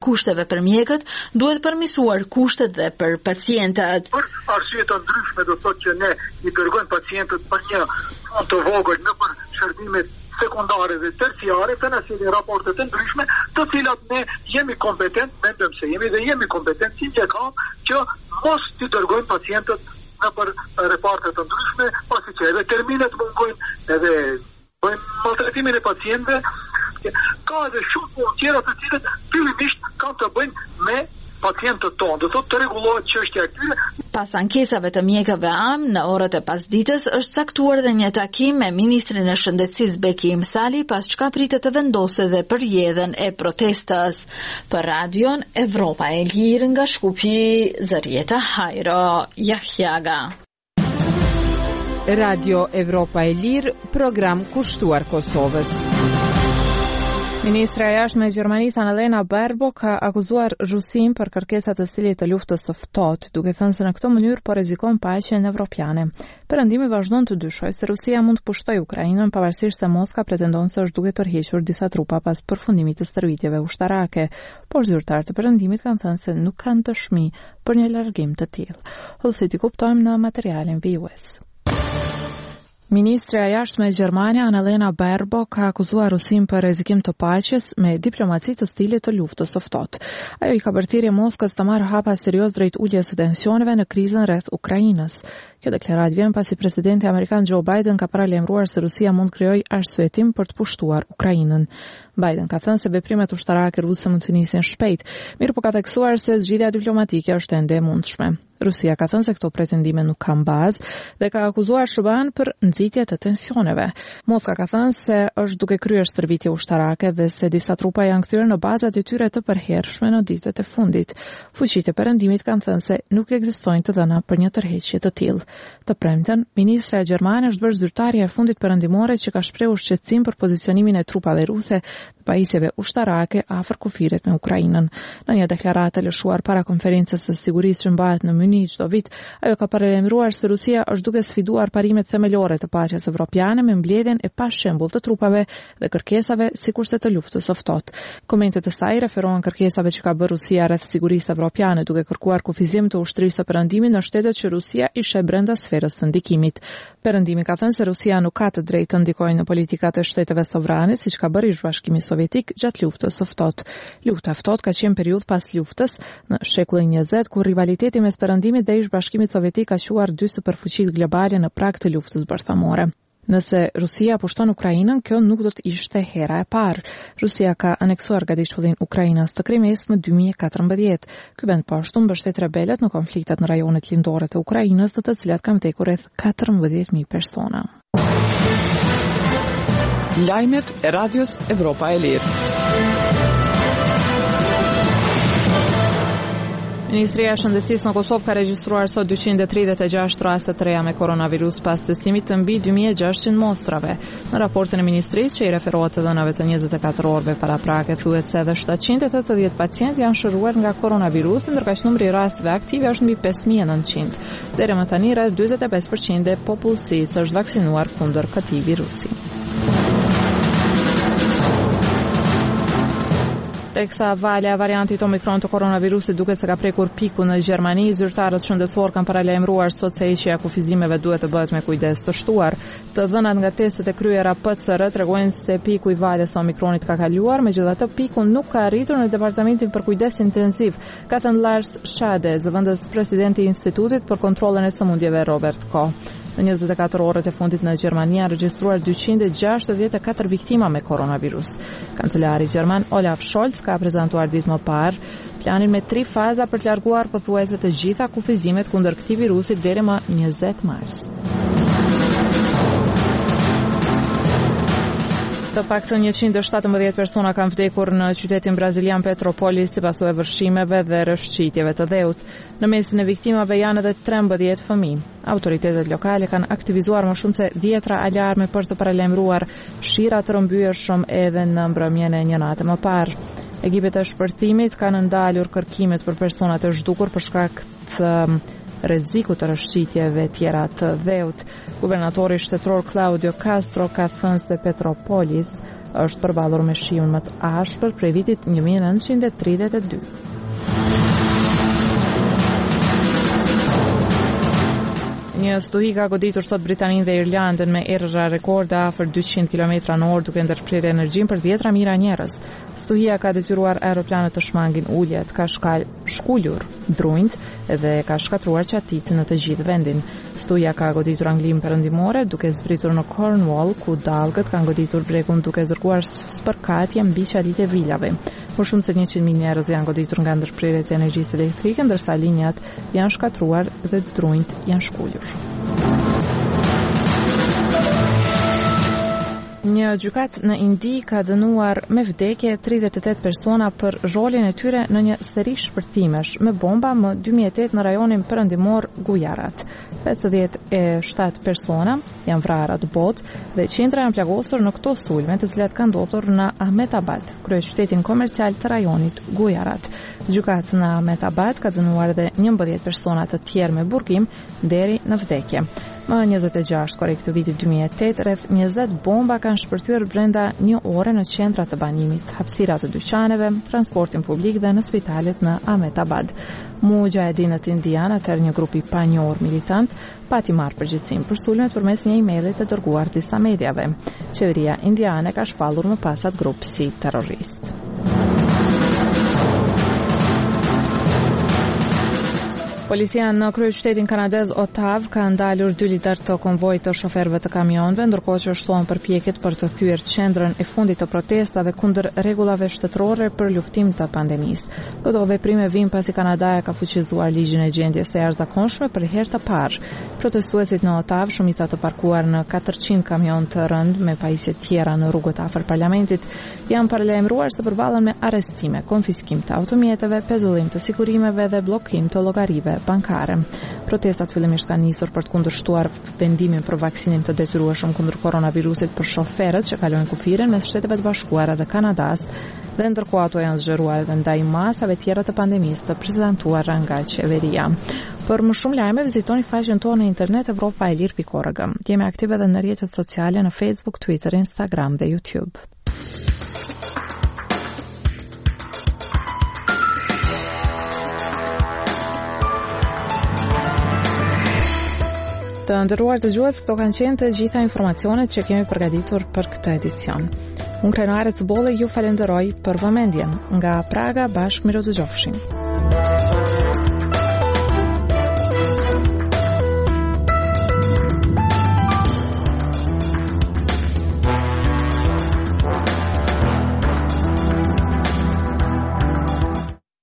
kushteve për mjekët, duhet përmirësuar kushtet dhe për pacientët. Për arsye të ndryshme do thotë që ne i dërgojmë pacientët për një fond të vogël në për shërbimet sekundare dhe terciare, të nësili raportet të ndryshme, të cilat ne jemi kompetent, mendojmë se jemi kompetent si që kam që mos të dërgojmë pacientët në për repartet të ndryshme, pasi që edhe terminet mungojnë, edhe bëjmë maltretimin e pacientëve, ka edhe shumë punë tjera të cilët fillimisht kanë të bëjnë me pacientët tonë, do thotë të rregullohet çështja e tyre. Pas ankesave të mjekëve am, në orët e pasdites është caktuar dhe një takim me ministrin e shëndetësisë Beki Imsali, pas çka pritet të vendosë dhe përjedhjen e protestës. Për Radion Evropa e Lirë nga Shkupi, Zarieta Hajro, Jahjaga. Radio Evropa e Lirë, program kushtuar Kosovës. Ministra e jashtme e Gjermanisë Annalena Baerbock ka akuzuar Rusin për kërkesat e cilit të luftës së ftohtë, duke thënë se në këtë mënyrë po rrezikon paqen evropiane. Perëndimi vazhdon të dyshojë se Rusia mund të pushtojë Ukrainën pavarësisht se Moska pretendon se është duke tërhequr disa trupa pas përfundimit të stërvitjeve ushtarake, por zyrtarët e Perëndimit kanë thënë se nuk kanë dëshmi për një largim të tillë. Hollësi kuptojmë në materialin vijues. Ministra e jashtme e Gjermane Annalena Baerbock ka akuzuar Rusin për rrezikim të paqes me diplomaci të stilit të luftës së ftohtë. Ajo i ka bërthirrje Moskës të marrë hapa serioz drejt uljes së tensioneve në krizën rreth Ukrainës. Kjo deklaratë vjen pasi presidenti amerikan Joe Biden ka paralajmëruar se Rusia mund krijojë arsyetim për të pushtuar Ukrainën. Biden ka thënë se veprimet ushtarake ruse mund të nisin shpejt, mirë po ka theksuar se zgjidhja diplomatike është ende e mundshme. Rusia ka thënë se këto pretendime nuk kanë bazë dhe ka akuzuar SBA-n për nxitje të tensioneve. Moska ka thënë se është duke kryer stërvitje ushtarake dhe se disa trupa janë kthyer në bazat e tyre të përhershme në ditët e fundit. Fuqitë e Perëndimit kanë thënë se nuk ekzistojnë të dhëna për një tërheqje të tillë. Të premten, ministra e Gjermane është bërë zyrtarja e fundit perëndimore që ka shprehur shqetësim për pozicionimin e trupave ruse të pajisjeve ushtarake afër kufirit me Ukrainën. Në një deklaratë lëshuar para konferencës së sigurisë që mbahet në Munich çdo vit, ajo ka paralajmëruar se Rusia është duke sfiduar parimet themelore të paqes evropiane me mbledhjen e pashembull të trupave dhe kërkesave sikurse të luftës së ftohtë. Komentet e saj referohen kërkesave që ka bërë Rusia rreth sigurisë evropiane, duke kërkuar kufizim të ushtrisë së Perëndimit në shtetet që Rusia i sheh brenda sferës së ndikimit. Perëndimi ka thënë se Rusia nuk ka të drejtë të ndikojë në politikat e shteteve sovrane, siç ka bërë Bashkimi Sovjetik gjatë luftës së ftohtë. Lufta e ftohtë ka qenë periudhë pas luftës në shekullin 20, kur rivaliteti mes Perëndimit dhe Bashkimit Sovjetik ka quar dy superfuqitë globale në prag të luftës bërthamore. Nëse Rusia pushton Ukrainën, kjo nuk do të ishte hera e parë. Rusia ka aneksuar gatishtullin Ukrainës të Krimes më 2014. Ky vend po ashtu mbështet rebelët në konfliktet në rajonet lindore të Ukrainës, të cilat kanë vdekur rreth 14.000 persona. Lajmet e Radios Evropa e Lirë. Ministria e Shëndetësisë në Kosovë ka regjistruar sot 236 raste të reja me koronavirus pas testimit të mbi 2600 mostrave. Në raportin e ministrisë që i referohet të dhënave të 24 orëve paraprake, thuhet se edhe 780 pacientë janë shëruar nga koronavirusi, ndërkaq që numri i rasteve aktive është mbi 5900. Deri më tani rreth 45% e popullsisë është vaksinuar kundër këtij virusi. Teksa valja variantit Omikron të koronavirusit duket se ka prekur piku në Gjermani, zyrtarët shëndetësor kanë paralajmëruar sot se heqja e kufizimeve duhet të bëhet me kujdes të shtuar. Të dhënat nga testet e kryera PCR tregojnë se piku i valjes së Omikronit ka kaluar, megjithatë piku nuk ka arritur në departamentin për kujdes intensiv, ka thënë Lars Schade, zëvendës presidenti i Institutit për kontrollin e sëmundjeve Robert Koch. Në 24 orët e fundit në Gjermani janë regjistruar 264 viktima me koronavirus. Kancelari gjerman Olaf Scholz ka prezantuar ditë më parë planin me 3 faza për të larguar pothuajse të gjitha kufizimet kundër këtij virusi deri më 20 mars. Të paktën 117 persona kanë vdekur në qytetin brazilian Petropolis sipas vërshimeve dhe rrëshqitjeve të dheut. Në mesin e viktimave janë edhe 13 fëmijë. Autoritetet lokale kanë aktivizuar më shumë se 10 alarme për të paralajmëruar shira të rrëmbyeshëm edhe në mbrëmjen e një nate më parë. Ekipet e shpërthimit kanë ndalur kërkimet për personat e zhdukur për shkak të rreziku të rrëshqitjeve tjera të dheut. Guvernatori shtetror Claudio Castro ka thënë se Petropolis është përballur me shiun më të ashpër prej vitit 1932. Një stuhi ka goditur sot Britaninë dhe Irlandën me errëra rekorde afër 200 km/h duke ndërprirë energjinë për 10 mijëra njerëz. Stuhia ka detyruar aeroplanet të shmangin uljet, ka shkullur drunjt dhe ka shkatruar qatit në të gjithë vendin. Stuhia ka goditur Anglinë Perëndimore duke zbritur në Cornwall, ku dallgët kanë goditur bregun duke dërguar spërkatje mbi qalitë e vilave. Më shumë se 100.000 njerëz janë goditur nga ndërprirjet e energjisë elektrike, ndërsa linjat janë shkatruar dhe drunjt janë shkullur. Një gjykat në Indi ka dënuar me vdekje 38 persona për rolin e tyre në një seri shpërthimesh me bomba më 2008 në rajonin perëndimor Gujarat. 57 persona janë vrarë atë botë dhe qendra janë plagosur në këto sulme, të cilat kanë ndodhur në Ahmedabad, kryeqytetin komercial të rajonit Gujarat. Gjykata në Ahmedabad ka dënuar edhe 11 persona të tjerë me burgim deri në vdekje. Më 26 korrekt të vitit 2008, rreth 20 bomba kanë shpërthyer brenda një ore në qendra të banimit, hapësira të dyqaneve, transportin publik dhe në spitalet në Ahmedabad. Mujahedinët indianë, atëherë një grup i panjohur militant, pati marrë përgjegjësinë për sulmet përmes një emaili të dërguar disa mediave. Qeveria indiane ka shpallur më pas atë grup si terrorist. Policia në kryeqytetin kanadez Ottawa ka ndalur 2 lider të konvojit të shoferëve të kamionëve, ndërkohë që shtohen përpjekjet për të thyer qendrën e fundit të protestave kundër rregullave shtetërore për luftim të pandemisë. Këto veprime vijnë pasi Kanadaja ka fuqizuar ligjin e gjendjes së jashtëzakonshme për herë të parë. Protestuesit në Ottawa, shumica të parkuar në 400 kamion të rënd me pajisje të tjera në rrugët afër parlamentit, janë paralajmëruar se përballen me arrestime, konfiskim të automjeteve, pezullim të sigurimeve dhe bllokim të llogarive bankare. Protestat fillimisht kanë nisur për të kundërshtuar vendimin për vaksinim të detyrueshëm kundër koronavirusit për shoferët që kalojnë kufirin mes Shteteve të Bashkuara dhe Kanadas, dhe ndërkohë ato janë zgjeruar edhe ndaj masave tjera të pandemisë të prezantuara nga qeveria. Për më shumë lajme vizitoni faqen tonë në internet evropaelir.org. Jemi aktive edhe në rrjetet sociale në Facebook, Twitter, Instagram dhe YouTube. Të nderuar dëgjues, këto kanë qenë të gjitha informacionet që kemi përgatitur për këtë edicion. Unë Krenare Cbolle ju falenderoj për vëmendjen. Nga Praga, bashkë miro të gjofshim.